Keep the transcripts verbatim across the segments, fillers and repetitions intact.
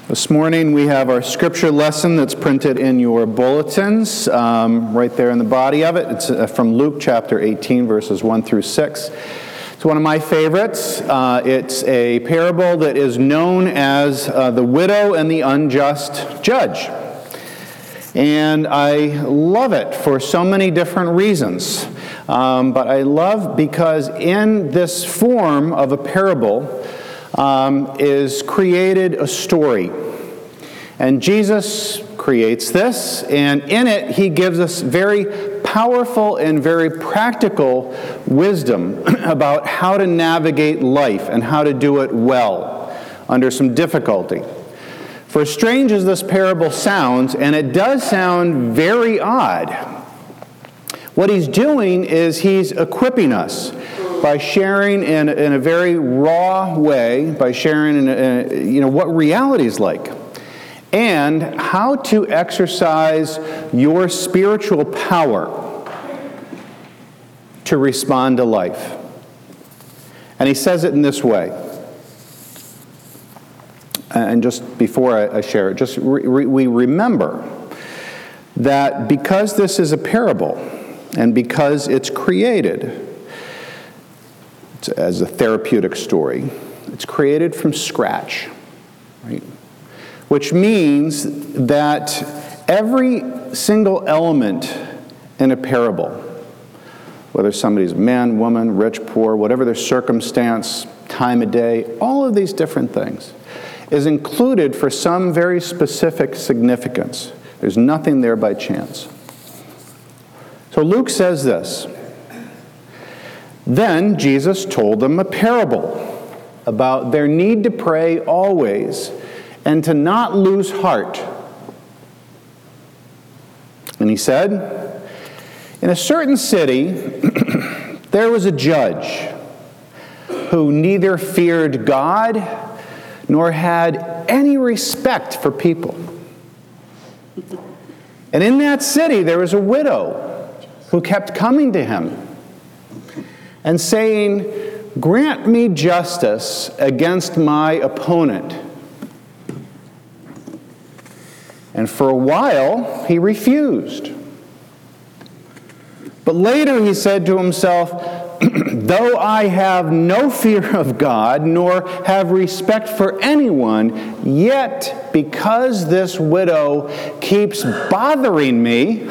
This morning we have our scripture lesson that's printed in your bulletins, um, right there in the body of it. It's uh, from Luke chapter eighteen, verses one through six. It's one of my favorites. Uh, it's a parable that is known as uh, the widow and the unjust judge. And I love it for so many different reasons. Um, but I love because in this form of a parable, Um, is created a story. And Jesus creates this, and in it he gives us very powerful and very practical wisdom about how to navigate life and how to do it well under some difficulty. For as strange as this parable sounds, and it does sound very odd, what he's doing is he's equipping us by sharing in, in a very raw way, by sharing in a, you know, what reality is like, and how to exercise your spiritual power to respond to life. And he says it in this way. And just before I, I share it, just re, re, we remember that because this is a parable, and because it's created as a therapeutic story, it's created from scratch, right? Which means that every single element in a parable, whether somebody's man, woman, rich, poor, whatever their circumstance, time of day, all of these different things, is included for some very specific significance. There's nothing there by chance. So Luke says this: Then Jesus told them a parable about their need to pray always and to not lose heart. And he said, in a certain city there was a judge who neither feared God nor had any respect for people. And in that city there was a widow who kept coming to him and saying, "Grant me justice against my opponent." And for a while, he refused. But later he said to himself, "Though I have no fear of God, nor have respect for anyone, yet because this widow keeps bothering me,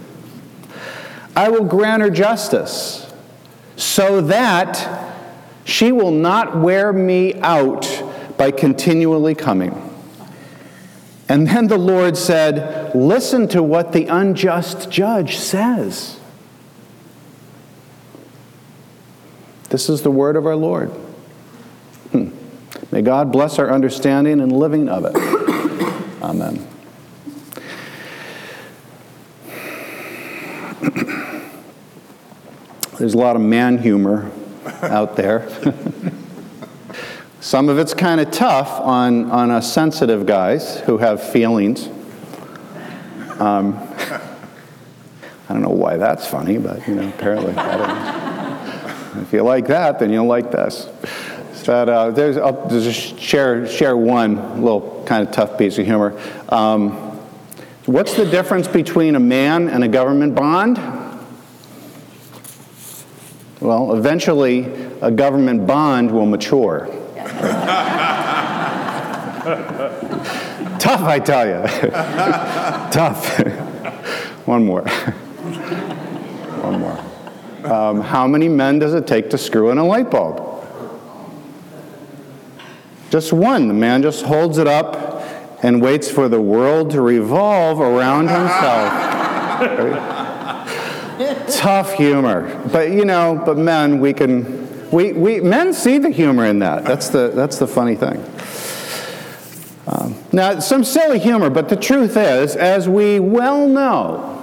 I will grant her justice, so that she will not wear me out by continually coming." And then the Lord said, "Listen to what the unjust judge says." This is the word of our Lord. Hmm. May God bless our understanding and living of it. Amen. There's a lot of man humor out there. Some of it's kind of tough on, on us sensitive guys who have feelings. Um, I don't know why that's funny, but, you know, apparently. I don't know. If you like that, then you'll like this. But, uh, there's, I'll just share, share one little kind of tough piece of humor. Um, what's the difference between a man and a government bond? Well, eventually, a government bond will mature. Tough, I tell you. Tough. One more. One more. Um, how many men does it take to screw in a light bulb? Just one. The man just holds it up and waits for the world to revolve around himself. Right? Tough humor, but you know, but men, we can, we, we men see the humor in that. That's the that's the funny thing. Um, now, some silly humor, but the truth is, as we well know,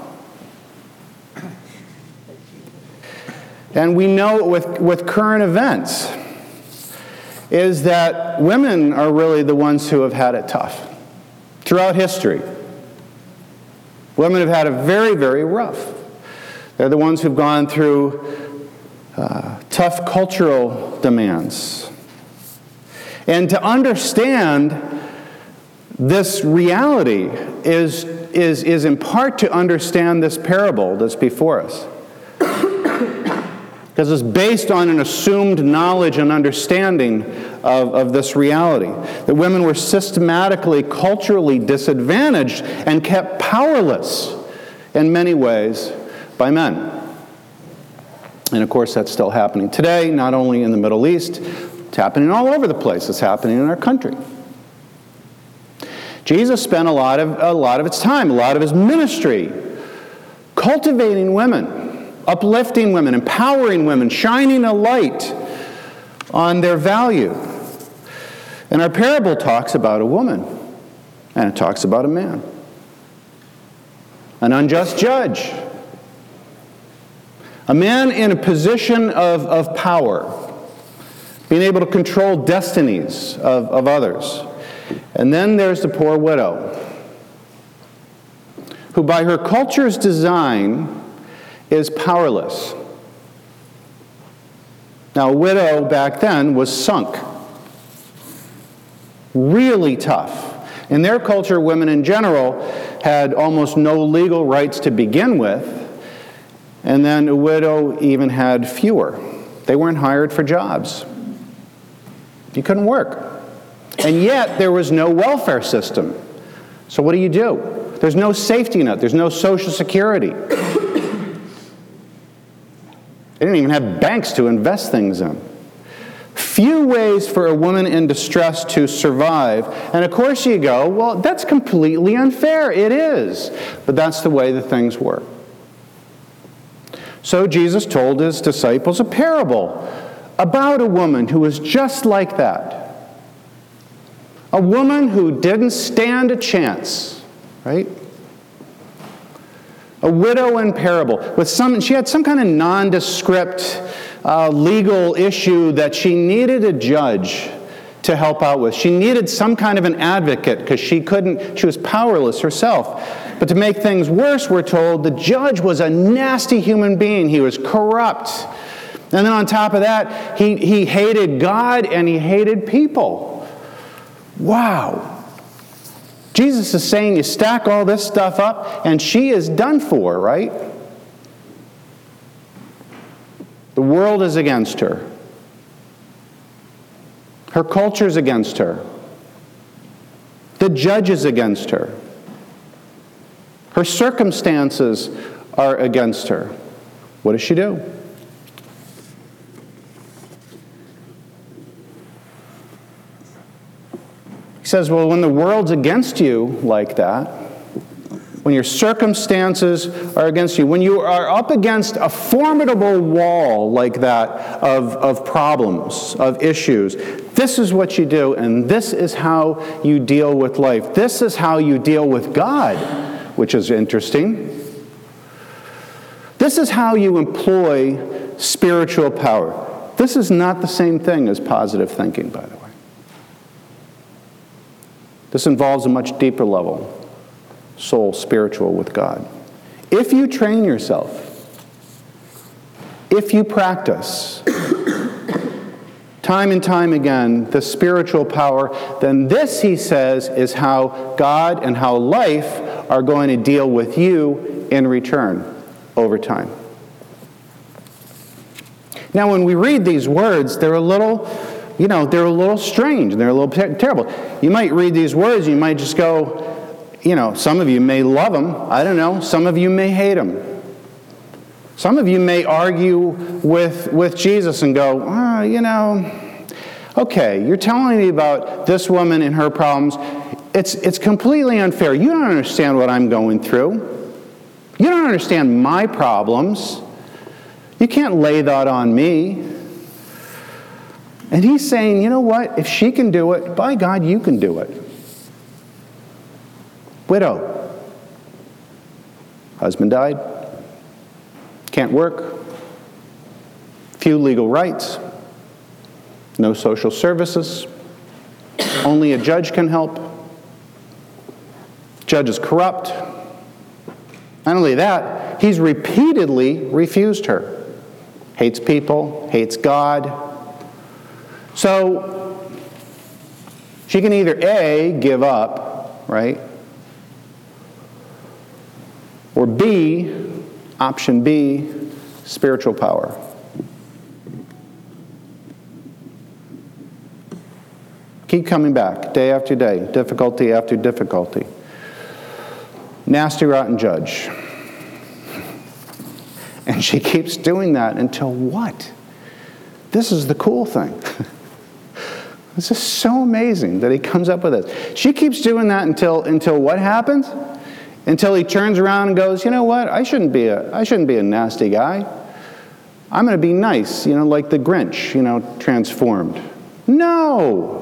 and we know it with with current events, is that women are really the ones who have had it tough throughout history. Women have had it very, very rough. They're the ones who've gone through uh, tough cultural demands. And to understand This reality is, is, is in part to understand this parable that's before us. Because it's based on an assumed knowledge and understanding of, of this reality. That women were systematically, culturally disadvantaged and kept powerless in many ways by men. And of course that's still happening today, not only in the Middle East, it's happening all over the place. It's happening in our country. Jesus spent a lot of, a lot of his time, a lot of his ministry, cultivating women, uplifting women, empowering women, shining a light on their value. And our parable talks about a woman, and it talks about a man. An unjust judge. A man in a position of, of power, being able to control destinies of, of others. And then there's the poor widow, who by her culture's design is powerless. Now, a widow back then was sunk. Really tough. In their culture, women in general had almost no legal rights to begin with, and then a widow even had fewer. They weren't hired for jobs. You couldn't work. And yet, there was no welfare system. So what do you do? There's no safety net. There's no Social Security. They didn't even have banks to invest things in. Few ways for a woman in distress to survive. And of course you go, well, that's completely unfair. It is. But that's the way the things work. So Jesus told his disciples a parable about a woman who was just like that. A woman who didn't stand a chance, right? A widow in parable. With some, she had some kind of nondescript uh, legal issue that she needed a judge to help out with. She needed some kind of an advocate because she couldn't, she was powerless herself. But to make things worse, we're told, the judge was a nasty human being. He was corrupt. And then on top of that, he, he hated God and he hated people. Wow. Jesus is saying you stack all this stuff up and she is done for, right? The world is against her. Her culture is against her. The judge is against her. Her circumstances are against her. What does she do? He says, well, when the world's against you like that, when your circumstances are against you, when you are up against a formidable wall like that of, of problems, of issues, this is what you do, and this is how you deal with life. This is how you deal with God, which is interesting. This is how you employ spiritual power. This is not the same thing as positive thinking, by the way. This involves a much deeper level, soul, spiritual with God. If you train yourself, if you practice, time and time again, the spiritual power, then this, he says, is how God and how life are going to deal with you in return over time. Now, when we read these words, they're a little... You know, they're a little strange. They're a little ter- terrible. You might read these words, you might just go, you know, some of you may love them. I don't know. Some of you may hate them. Some of you may argue with, with Jesus and go, oh, you know, okay, you're telling me about this woman and her problems. It's, it's completely unfair. You don't understand what I'm going through. You don't understand my problems. You can't lay that on me. And he's saying, you know what? If she can do it, by God, you can do it. Widow. Husband died. Can't work. Few legal rights. No social services. Only a judge can help. Judge is corrupt. Not only that, he's repeatedly refused her. Hates people, hates God. So, she can either A, give up, right? Or B, option B, spiritual power. Keep coming back, day after day, difficulty after difficulty. Nasty, rotten judge. And she keeps doing that until what? This is the cool thing. This is so amazing that he comes up with this. She keeps doing that until until what happens? Until he turns around and goes, you know what? I shouldn't be a I shouldn't be a nasty guy. I'm going to be nice, you know, like the Grinch, you know, transformed. No.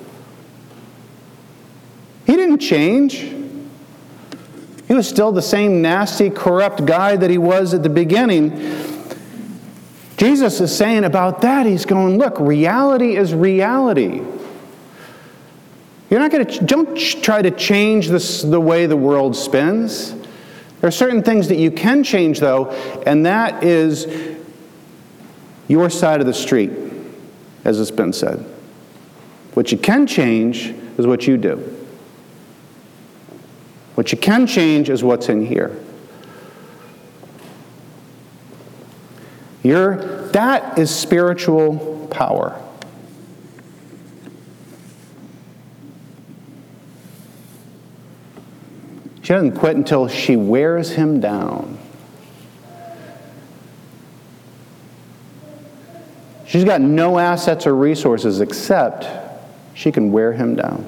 He didn't change. He was still the same nasty, corrupt guy that he was at the beginning. Jesus is saying about that, he's going, look, reality is reality. You're not going to, don't try to change this, the way the world spins. There are certain things that you can change, though, and that is your side of the street, as it's been said. What you can change is what you do. What you can change is what's in here. You're, that is spiritual power. She doesn't quit until she wears him down. She's got no assets or resources except she can wear him down.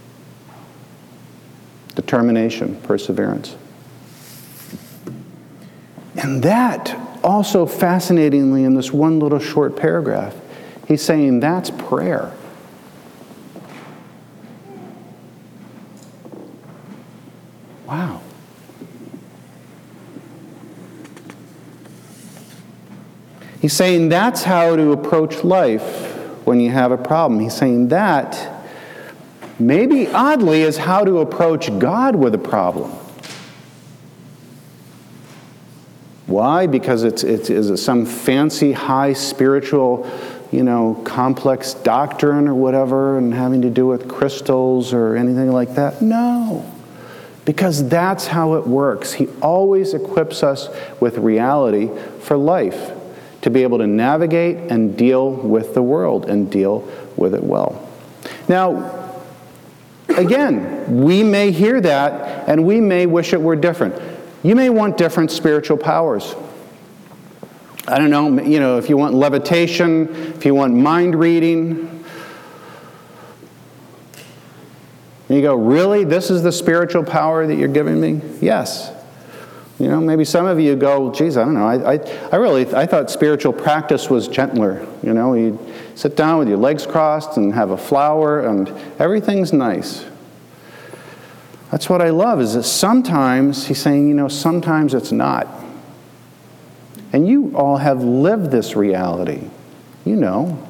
Determination, perseverance. And that, also fascinatingly, in this one little short paragraph, he's saying that's prayer. Wow. He's saying that's how to approach life when you have a problem. He's saying that, maybe oddly, is how to approach God with a problem. Why? Because it's, it's is it some fancy, high spiritual, you know, complex doctrine or whatever, and having to do with crystals or anything like that? No. Because that's how it works. He always equips us with reality for life, to be able to navigate and deal with the world and deal with it well. Now, again, we may hear that and we may wish it were different. You may want different spiritual powers. I don't know, you know, if you want levitation, if you want mind reading. And you go, really? This is the spiritual power that you're giving me? Yes. You know, maybe some of you go, geez, I don't know. I, I, I really, I thought spiritual practice was gentler. You know, you sit down with your legs crossed and have a flower and everything's nice. That's what I love, is that sometimes, he's saying, you know, sometimes it's not. And you all have lived this reality. You know.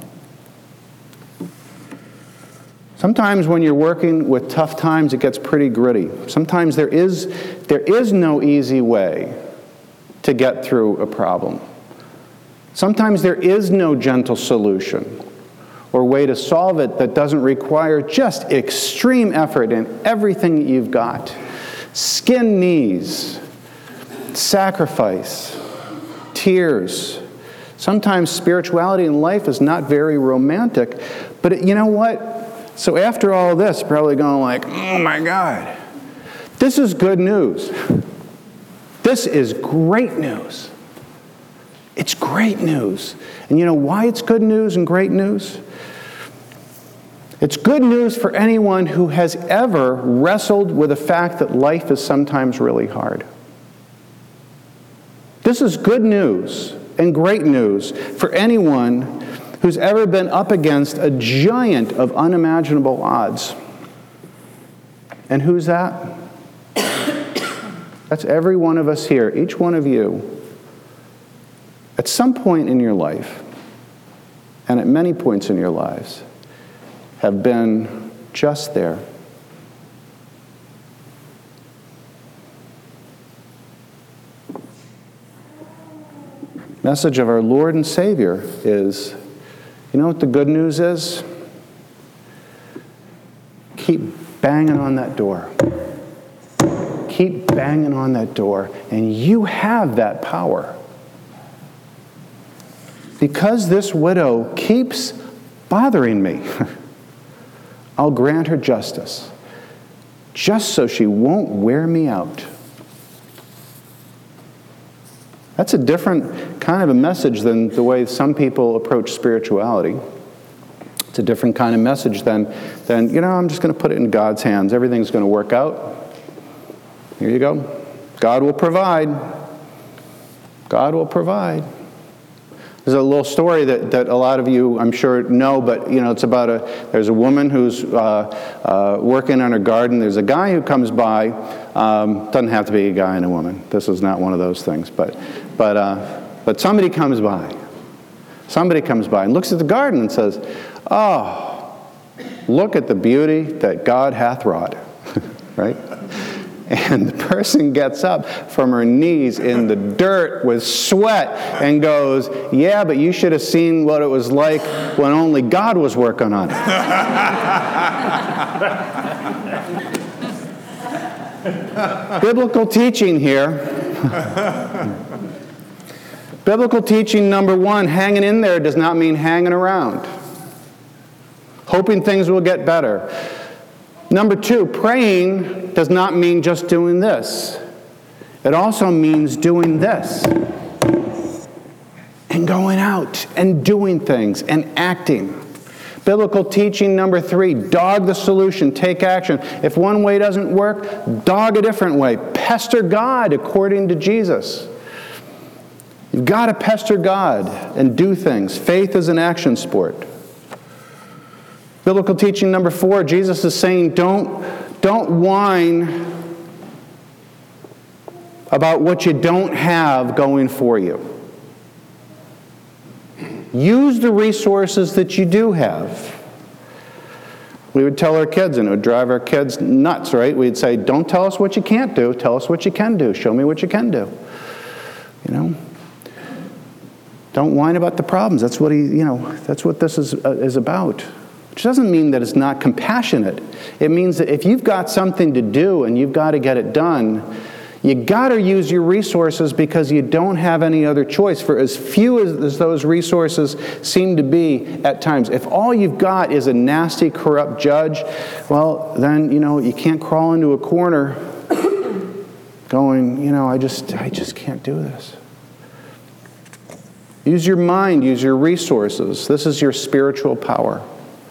Sometimes when you're working with tough times, it gets pretty gritty. Sometimes there is, there is no easy way to get through a problem. Sometimes there is no gentle solution or way to solve it that doesn't require just extreme effort in everything that you've got. Skin knees, sacrifice, tears. Sometimes spirituality in life is not very romantic, but it, you know what? So after all this, probably going like, oh my God, this is good news. This is great news. It's great news. And you know why it's good news and great news? It's good news for anyone who has ever wrestled with the fact that life is sometimes really hard. This is good news and great news for anyone who's ever been up against a giant of unimaginable odds. And who's that? That's every one of us here, each one of you. At some point in your life, and at many points in your lives, have been just there. Message of our Lord and Savior is, you know what the good news is? Keep banging on that door. Keep banging on that door, and you have that power. Because this widow keeps bothering me, I'll grant her justice, just so she won't wear me out. That's a different kind of a message than the way some people approach spirituality. It's a different kind of message than, than you know, I'm just going to put it in God's hands. Everything's going to work out. Here you go. God will provide. God will provide. There's a little story that, that a lot of you, I'm sure, know, but, you know, it's about a, there's a woman who's uh, uh, working on her garden. There's a guy who comes by. Um, doesn't have to be a guy and a woman. This is not one of those things. But, but, uh, but somebody comes by. Somebody comes by and looks at the garden and says, "Oh, look at the beauty that God hath wrought." Right? And the person gets up from her knees in the dirt with sweat and goes, "Yeah, but you should have seen what it was like when only God was working on it." Biblical teaching here. Biblical teaching number one, hanging in there does not mean hanging around, hoping things will get better. Number two, praying does not mean just doing this. It also means doing this. And going out and doing things and acting. Biblical teaching number three, dog the solution, take action. If one way doesn't work, dog a different way. Pester God according to Jesus. You've got to pester God and do things. Faith is an action sport. Biblical teaching number four, Jesus is saying, don't, don't whine about what you don't have going for you. Use the resources that you do have. We would tell our kids, and it would drive our kids nuts, right? We'd say, don't tell us what you can't do. Tell us what you can do. Show me what you can do. You know? Don't whine about the problems. That's what he, you know, that's what this is, uh, is about. Which doesn't mean that it's not compassionate. It means that if you've got something to do and you've got to get it done, you got to use your resources because you don't have any other choice. For as few as, as those resources seem to be at times, if all you've got is a nasty, corrupt judge, well, then, you know, you can't crawl into a corner going, you know, I just, I just can't do this. Use your mind, use your resources. This is your spiritual power.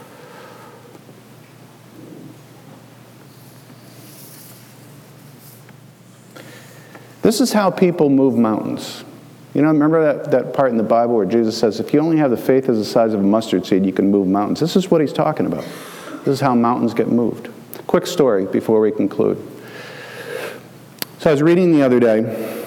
This is how people move mountains. You know, remember that, that part in the Bible where Jesus says, if you only have the faith as the size of a mustard seed, you can move mountains. This is what he's talking about. This is how mountains get moved. Quick story before we conclude. So I was reading the other day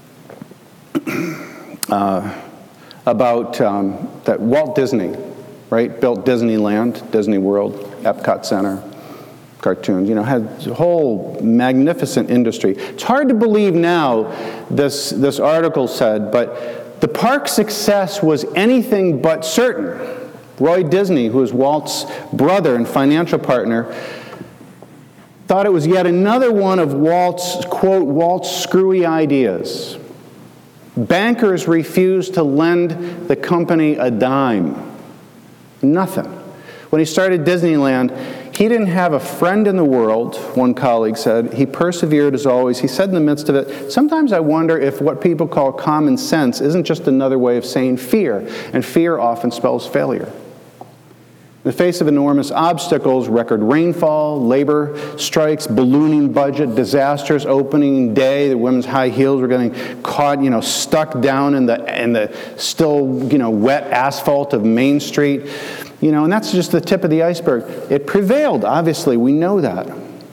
uh, about um, that Walt Disney, right, built Disneyland, Disney World, Epcot Center, cartoons, you know, had a whole magnificent industry. It's hard to believe now, this, this article said, but the park's success was anything but certain. Roy Disney, who was Walt's brother and financial partner, thought it was yet another one of Walt's, quote, Walt's screwy ideas. Bankers refused to lend the company a dime. Nothing. When he started Disneyland, he didn't have a friend in the world, one colleague said. He persevered as always. He said in the midst of it, sometimes I wonder if what people call common sense isn't just another way of saying fear, and fear often spells failure. In the face of enormous obstacles, record rainfall, labor strikes, ballooning budget, disasters, opening day, the women's high heels were getting caught, you know, stuck down in the, in the still, you know, wet asphalt of Main Street. You know, and that's just the tip of the iceberg. It prevailed, obviously. We know that.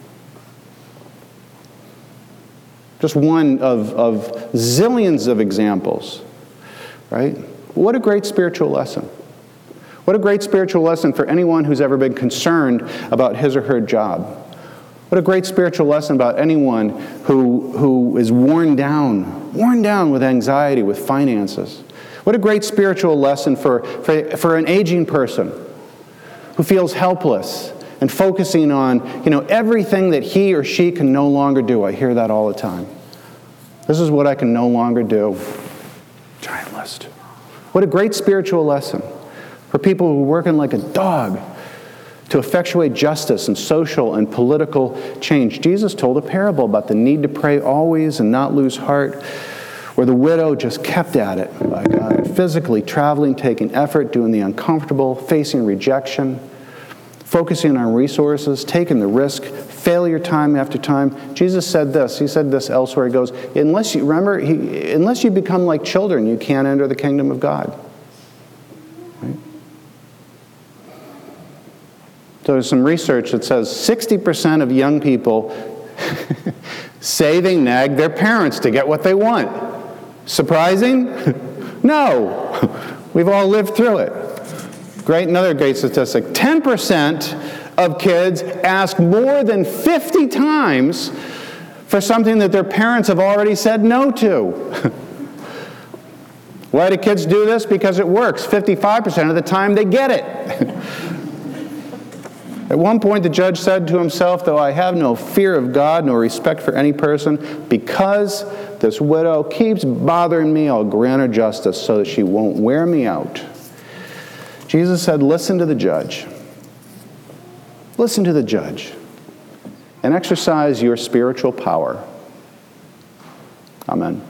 Just one of, of zillions of examples, right? What a great spiritual lesson. What a great spiritual lesson for anyone who's ever been concerned about his or her job. What a great spiritual lesson about anyone who, who is worn down, worn down with anxiety, with finances. What a great spiritual lesson for, for, for an aging person who feels helpless and focusing on, you know, everything that he or she can no longer do. I hear that all the time. This is what I can no longer do. Giant list. What a great spiritual lesson for people who are working like a dog to effectuate justice and social and political change. Jesus told a parable about the need to pray always and not lose heart, where the widow just kept at it by God, physically traveling, taking effort, doing the uncomfortable, facing rejection, focusing on resources, taking the risk, failure time after time. Jesus said this. He said this elsewhere. He goes, unless you, remember, he, unless you become like children, you can't enter the kingdom of God. Right? So there's some research that says sixty percent of young people say they nag their parents to get what they want. Surprising? No. We've all lived through it. Great, another great statistic. ten percent of kids ask more than fifty times for something that their parents have already said no to. Why do kids do this? Because it works. fifty-five percent of the time they get it. At one point, the judge said to himself, though I have no fear of God nor respect for any person, because this widow keeps bothering me, I'll grant her justice so that she won't wear me out. Jesus said, listen to the judge. Listen to the judge and exercise your spiritual power. Amen.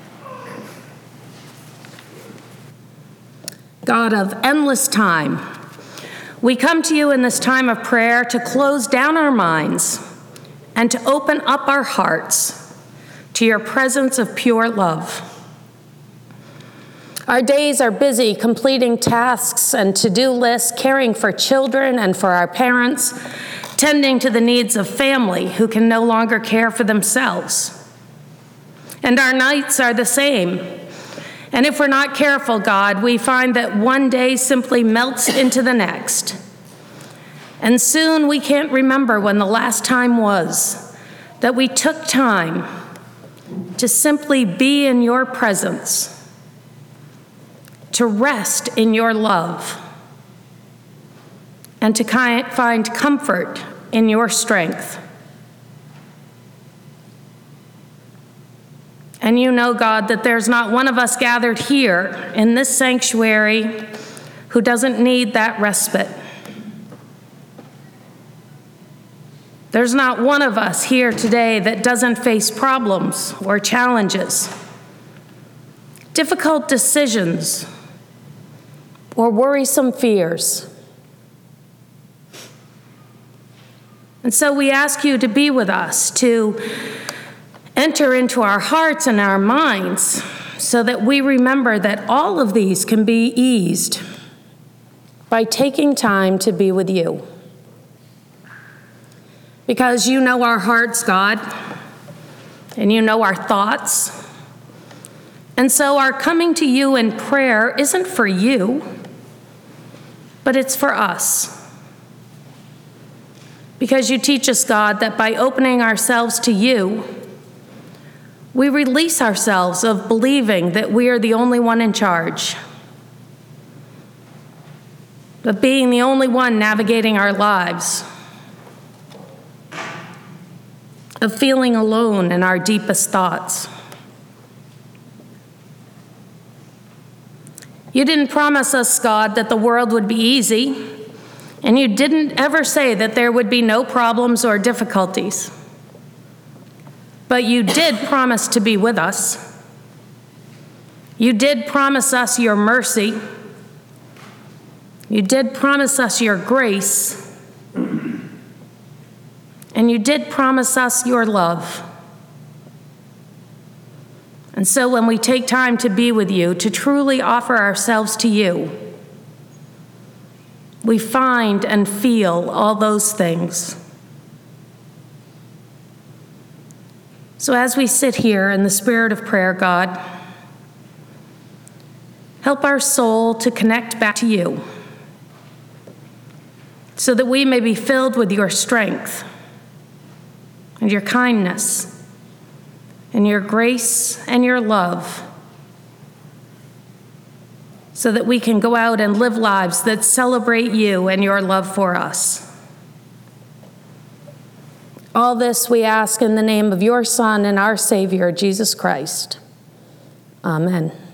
God of endless time, we come to you in this time of prayer to close down our minds and to open up our hearts to your presence of pure love. Our days are busy completing tasks and to-do lists, caring for children and for our parents, tending to the needs of family who can no longer care for themselves. And our nights are the same. And if we're not careful, God, we find that one day simply melts into the next. And soon we can't remember when the last time was that we took time to simply be in your presence, to rest in your love, and to find comfort in your strength. And you know, God, that there's not one of us gathered here in this sanctuary who doesn't need that respite. There's not one of us here today that doesn't face problems or challenges, difficult decisions, or worrisome fears. And so we ask you to be with us, to enter into our hearts and our minds so that we remember that all of these can be eased by taking time to be with you. Because you know our hearts, God, and you know our thoughts. And so our coming to you in prayer isn't for you, but it's for us. Because you teach us, God, that by opening ourselves to you, we release ourselves of believing that we are the only one in charge, of being the only one navigating our lives, of feeling alone in our deepest thoughts. You didn't promise us, God, that the world would be easy, and you didn't ever say that there would be no problems or difficulties. But you did promise to be with us. You did promise us your mercy. You did promise us your grace. And you did promise us your love. And so when we take time to be with you, to truly offer ourselves to you, we find and feel all those things. So as we sit here in the spirit of prayer, God, help our soul to connect back to you so that we may be filled with your strength and your kindness and your grace and your love, so that we can go out and live lives that celebrate you and your love for us. All this we ask in the name of your Son and our Savior, Jesus Christ. Amen.